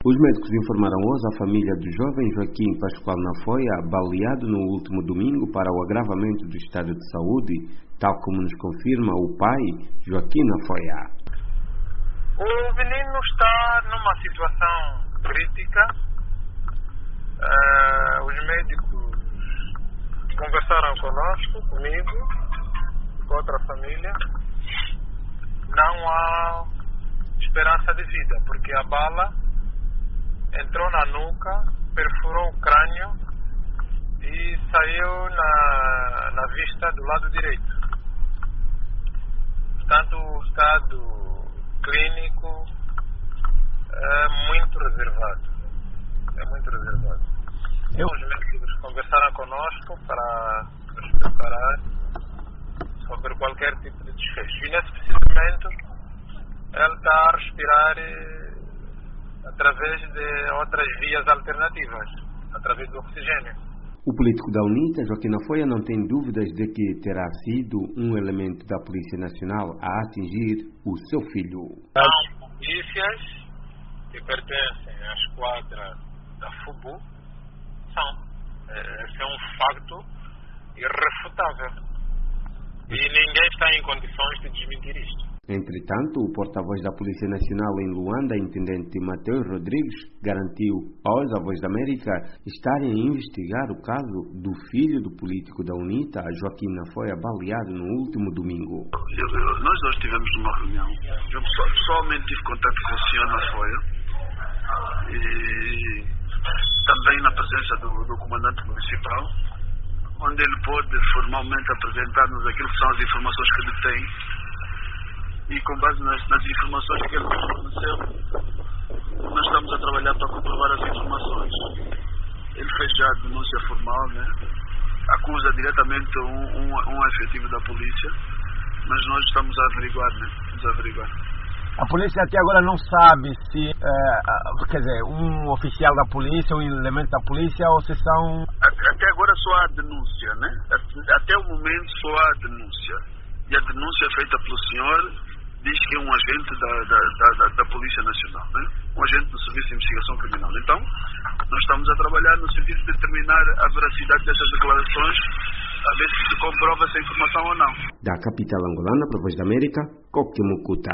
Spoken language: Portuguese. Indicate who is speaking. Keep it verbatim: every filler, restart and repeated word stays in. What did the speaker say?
Speaker 1: Os médicos informaram hoje à família do jovem Joaquim Pascoal Nafoia, baleado no último domingo para o agravamento do estado de saúde, tal como nos confirma o pai, Joaquim Nafoia.
Speaker 2: O menino está numa situação crítica. Uh, os médicos conversaram conosco, comigo, com outra família. Não há esperança de vida, porque a bala entrou na nuca, perfurou o crânio e saiu na, na vista do lado direito. Portanto, o estado clínico é muito reservado. É muito reservado. Eu... Os médicos conversaram conosco para nos preparar sobre qualquer tipo de desfecho. E nesse preciso momento, ele está a respirar através de outras vias alternativas, através do oxigênio.
Speaker 1: O político da UNITA, Joaquim Nafoia, não tem dúvidas de que terá sido um elemento da Polícia Nacional a atingir o seu filho.
Speaker 2: São polícias que pertencem à esquadra da FUBU. São. Esse é um facto irrefutável. E ninguém está em condições de desmentir isto.
Speaker 1: Entretanto, o porta-voz da Polícia Nacional em Luanda, intendente Mateus Rodrigues, garantiu aos A Voz da América estarem a investigar o caso do filho do político da UNITA, Joaquim Nafoia, baleado no último domingo.
Speaker 3: Eu, eu, nós dois tivemos uma reunião. Eu pessoalmente tive contato com o senhor Nafoia e também na presença do, do comandante municipal, onde ele pôde formalmente apresentar-nos aquilo que são as informações que ele tem. E com base nas, nas informações que ele nos forneceu, nós estamos a trabalhar para comprovar as informações. Ele fez já a denúncia formal, né? Acusa diretamente um, um, um efetivo da polícia, mas nós estamos a averiguar, né? Estamos a averiguar.
Speaker 4: A polícia até agora não sabe se, uh, quer dizer, um oficial da polícia, um elemento da polícia, ou se são...
Speaker 3: Até agora só há denúncia, né? Até o momento só há denúncia. E a denúncia feita pelo senhor diz que é um agente da, da, da, da Polícia Nacional, né? Um agente do Serviço de Investigação Criminal. Então, nós estamos a trabalhar no sentido de determinar a veracidade dessas declarações, a ver se se comprova essa informação ou não.
Speaker 1: Da capital angolana para a Voz da América, Coque Mucuta.